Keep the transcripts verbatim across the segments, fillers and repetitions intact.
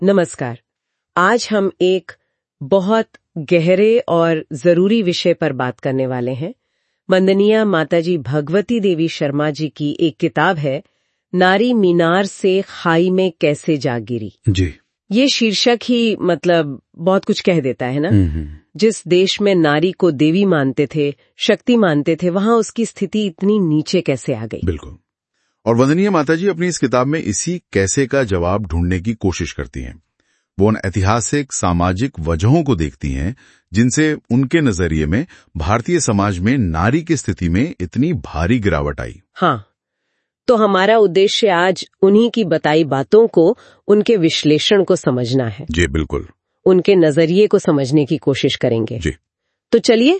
नमस्कार। आज हम एक बहुत गहरे और जरूरी विषय पर बात करने वाले हैं। वंदनीय माताजी भगवती देवी शर्मा जी की एक किताब है, नारी मीनार से खाई में कैसे जा गिरी। जी। ये शीर्षक ही मतलब बहुत कुछ कह देता है ना। जिस देश में नारी को देवी मानते थे, शक्ति मानते थे, वहां उसकी स्थिति इतनी नीचे कैसे आ गई। बिल्कुल। और वंदनीय माताजी अपनी इस किताब में इसी कैसे का जवाब ढूंढने की कोशिश करती हैं। वो उन ऐतिहासिक सामाजिक वजहों को देखती हैं जिनसे उनके नजरिए में भारतीय समाज में नारी की स्थिति में इतनी भारी गिरावट आई। हाँ, तो हमारा उद्देश्य आज उन्हीं की बताई बातों को, उनके विश्लेषण को समझना है। जी बिल्कुल। उनके नजरिए को समझने की कोशिश करेंगे। जी। तो चलिए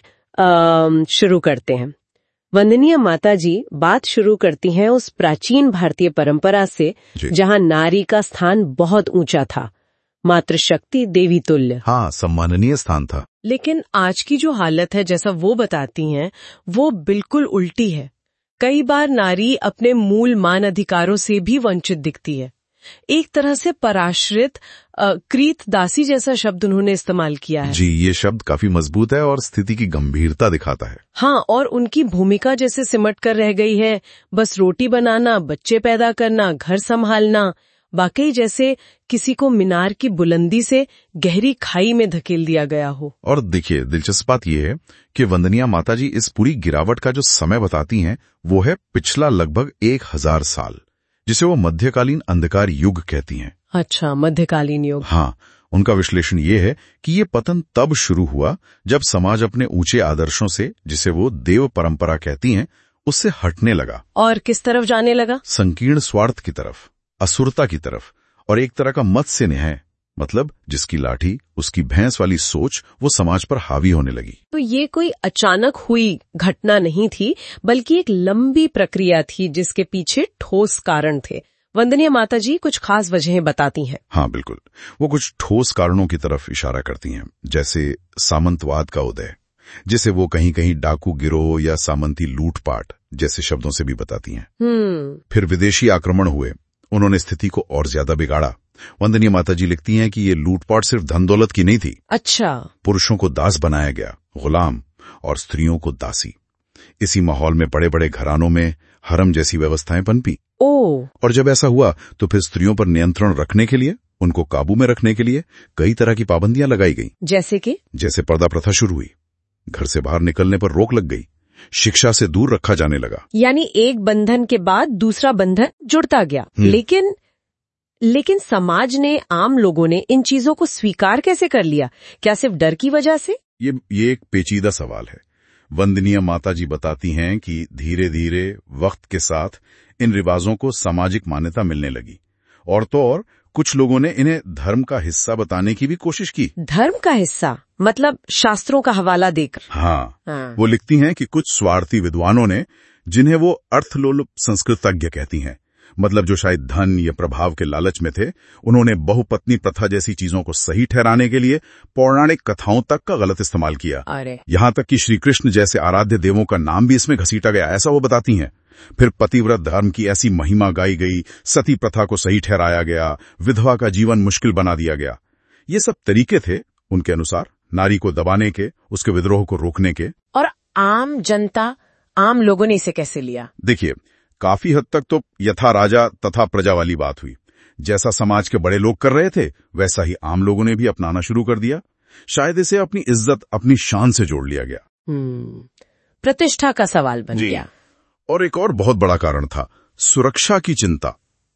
शुरू करते हैं। वंदनीय माताजी बात शुरू करती हैं उस प्राचीन भारतीय परंपरा से जहां नारी का स्थान बहुत ऊंचा था, मातृशक्ति, देवी तुल्य। हाँ, सम्माननीय स्थान था। लेकिन आज की जो हालत है, जैसा वो बताती हैं, वो बिल्कुल उल्टी है। कई बार नारी अपने मूल मान अधिकारों से भी वंचित दिखती है। एक तरह से पराश्रित, क्रीत दासी जैसा शब्द उन्होंने इस्तेमाल किया है। जी, ये शब्द काफी मजबूत है और स्थिति की गंभीरता दिखाता है। हाँ, और उनकी भूमिका जैसे सिमट कर रह गई है, बस रोटी बनाना, बच्चे पैदा करना, घर संभालना। वाकई जैसे किसी को मीनार की बुलंदी से गहरी खाई में धकेल दिया गया हो। और देखिए, दिलचस्प बात यह है कि वंदनीय माताजी इस पूरी गिरावट का जो समय बताती हैं वो है पिछला लगभग एक हजार साल, जिसे वो मध्यकालीन अंधकार युग कहती हैं। अच्छा, मध्यकालीन युग। हाँ, उनका विश्लेषण ये है कि ये पतन तब शुरू हुआ जब समाज अपने ऊंचे आदर्शों से, जिसे वो देव परंपरा कहती हैं, उससे हटने लगा। और किस तरफ जाने लगा? संकीर्ण स्वार्थ की तरफ, असुरता की तरफ, और एक तरह का मत्स्य न्याय, मतलब जिसकी लाठी उसकी भैंस वाली सोच वो समाज पर हावी होने लगी। तो ये कोई अचानक हुई घटना नहीं थी, बल्कि एक लंबी प्रक्रिया थी जिसके पीछे ठोस कारण थे। वंदनीय माताजी कुछ खास वजहें बताती हैं। हाँ बिल्कुल, वो कुछ ठोस कारणों की तरफ इशारा करती हैं, जैसे सामंतवाद का उदय, जिसे वो कहीं कहीं डाकू गिरोह या सामंती लूटपाट जैसे शब्दों से भी बताती हैं। फिर विदेशी आक्रमण हुए, उन्होंने स्थिति को और ज्यादा बिगाड़ा। वंदनीय माताजी लिखती हैं कि ये लूटपाट सिर्फ धन दौलत की नहीं थी। अच्छा। पुरुषों को दास बनाया गया, गुलाम, और स्त्रियों को दासी। इसी माहौल में बड़े बड़े घरानों में हरम जैसी व्यवस्थाएं पनपी। ओ। और जब ऐसा हुआ तो फिर स्त्रियों पर नियंत्रण रखने के लिए, उनको काबू में रखने के लिए कई तरह की पाबंदियां लगाई गई। जैसे कि जैसे पर्दा प्रथा शुरू हुई, घर से बाहर निकलने पर रोक लग गई, शिक्षा से दूर रखा जाने लगा। यानी एक बंधन के बाद दूसरा बंधन जुड़ता गया। लेकिन लेकिन समाज ने, आम लोगों ने इन चीजों को स्वीकार कैसे कर लिया? क्या सिर्फ डर की वजह से? ये ये एक पेचीदा सवाल है। वंदनीय माताजी बताती हैं कि धीरे धीरे वक्त के साथ इन रिवाजों को सामाजिक मान्यता मिलने लगी, और तो और कुछ लोगों ने इन्हें धर्म का हिस्सा बताने की भी कोशिश की। धर्म का हिस्सा मतलब शास्त्रों का हवाला देकर? हाँ, हाँ। वो लिखती हैं कि कुछ स्वार्थी विद्वानों ने, जिन्हें वो अर्थलोलुप संस्कृतज्ञ कहती हैं, मतलब जो शायद धन या प्रभाव के लालच में थे, उन्होंने बहुपत्नी प्रथा जैसी चीजों को सही ठहराने के लिए पौराणिक कथाओं तक का गलत इस्तेमाल किया। अरे। यहाँ तक कि श्री कृष्ण जैसे आराध्य देवों का नाम भी इसमें घसीटा गया, ऐसा वो बताती हैं। फिर पतिव्रत धर्म की ऐसी महिमा गाई गई, सती प्रथा को सही ठहराया गया, विधवा का जीवन मुश्किल बना दिया गया। ये सब तरीके थे उनके अनुसार नारी को दबाने के, उसके विद्रोह को रोकने के। और आम जनता, आम लोगों ने इसे कैसे लिया? देखिए, काफी हद तक तो यथा राजा तथा प्रजा वाली बात हुई। जैसा समाज के बड़े लोग कर रहे थे, वैसा ही आम लोगों ने भी अपनाना शुरू कर दिया। शायद इसे अपनी इज्जत, अपनी शान से जोड़ लिया गया। हम्म, प्रतिष्ठा का सवाल बन गया। और एक और बहुत बड़ा कारण था सुरक्षा की चिंता।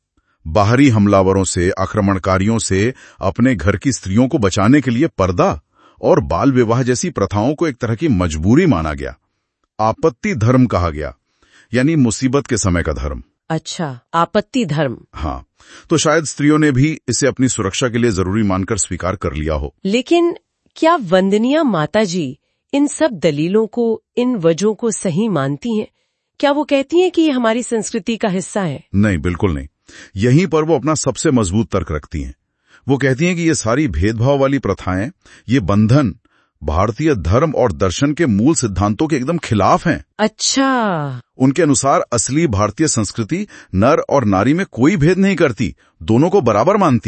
बाहरी हमलावरों से, आक्रमणकारियों से अपने घर की स्त्रियों को बचाने के लिए पर्दा और बाल विवाह जैसी प्रथाओं को एक तरह की मजबूरी माना गया। आपत्ति धर्म कहा गया, यानी मुसीबत के समय का धर्म। अच्छा, आपत्ति धर्म। हाँ, तो शायद स्त्रियों ने भी इसे अपनी सुरक्षा के लिए जरूरी मानकर स्वीकार कर लिया हो। लेकिन क्या वंदनीय माताजी इन सब दलीलों को, इन वजहों को सही मानती हैं? क्या वो कहती हैं कि ये हमारी संस्कृति का हिस्सा है? नहीं, बिल्कुल नहीं। यहीं पर वो अपना सबसे मजबूत तर्क रखती हैं। वो कहती हैं कि ये सारी भेदभाव वाली प्रथाएं, ये बंधन भारतीय धर्म और दर्शन के मूल सिद्धांतों के एकदम खिलाफ हैं। अच्छा। उनके अनुसार असली भारतीय संस्कृति नर और नारी में कोई भेद नहीं करती, दोनों को बराबर मानती है।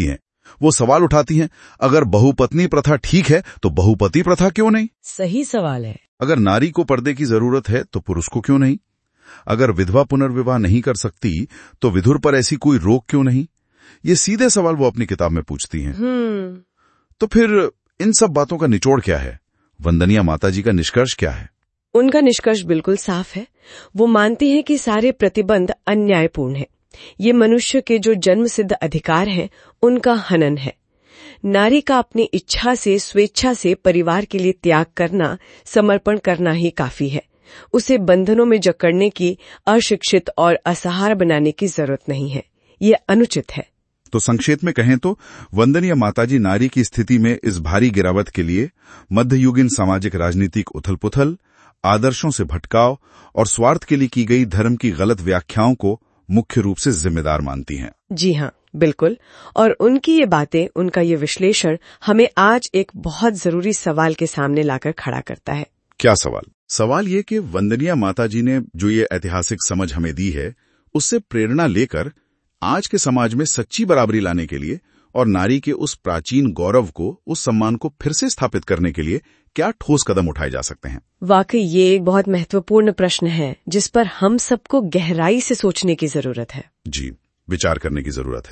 वो सवाल उठाती हैं, अगर बहुपत्नी प्रथा ठीक है तो बहुपति प्रथा क्यों नहीं? सही सवाल है। अगर नारी को पर्दे की जरूरत है तो पुरुष को क्यों नहीं? अगर विधवा पुनर्विवाह नहीं कर सकती तो विधुर पर ऐसी कोई रोक क्यों नहीं? ये सीधे सवाल वो अपनी किताब में पूछती हैं। हम्म तो फिर इन सब बातों का निचोड़ क्या है? वंदनिया माताजी का निष्कर्ष क्या है? उनका निष्कर्ष बिल्कुल साफ है। वो मानती हैं कि सारे प्रतिबंध अन्यायपूर्ण हैं। ये मनुष्य के जो जन्मसिद्ध अधिकार हैं, उनका हनन है। नारी का अपनी इच्छा से, स्वेच्छा से परिवार के लिए त्याग करना, समर्पण करना ही काफी है। उसे बंधनों में जकड़ने की, अशिक्षित और असहाय बनाने की जरूरत नहीं है। ये अनुचित है। तो संक्षेप में कहें तो वंदनीय माताजी नारी की स्थिति में इस भारी गिरावट के लिए मध्ययुगीन सामाजिक राजनीतिक उथल-पुथल, आदर्शों से भटकाव और स्वार्थ के लिए की गई धर्म की गलत व्याख्याओं को मुख्य रूप से जिम्मेदार मानती हैं। जी हाँ, बिल्कुल। और उनकी ये बातें, उनका ये विश्लेषण हमें आज एक बहुत जरूरी सवाल के सामने लाकर खड़ा करता है। क्या सवाल? सवाल ये कि वंदनीय माताजी ने जो ये ऐतिहासिक समझ हमें दी है, उससे प्रेरणा लेकर आज के समाज में सच्ची बराबरी लाने के लिए और नारी के उस प्राचीन गौरव को, उस सम्मान को फिर से स्थापित करने के लिए क्या ठोस कदम उठाए जा सकते हैं? वाकई ये एक बहुत महत्वपूर्ण प्रश्न है जिस पर हम सबको गहराई से सोचने की जरूरत है। जी, विचार करने की जरूरत है।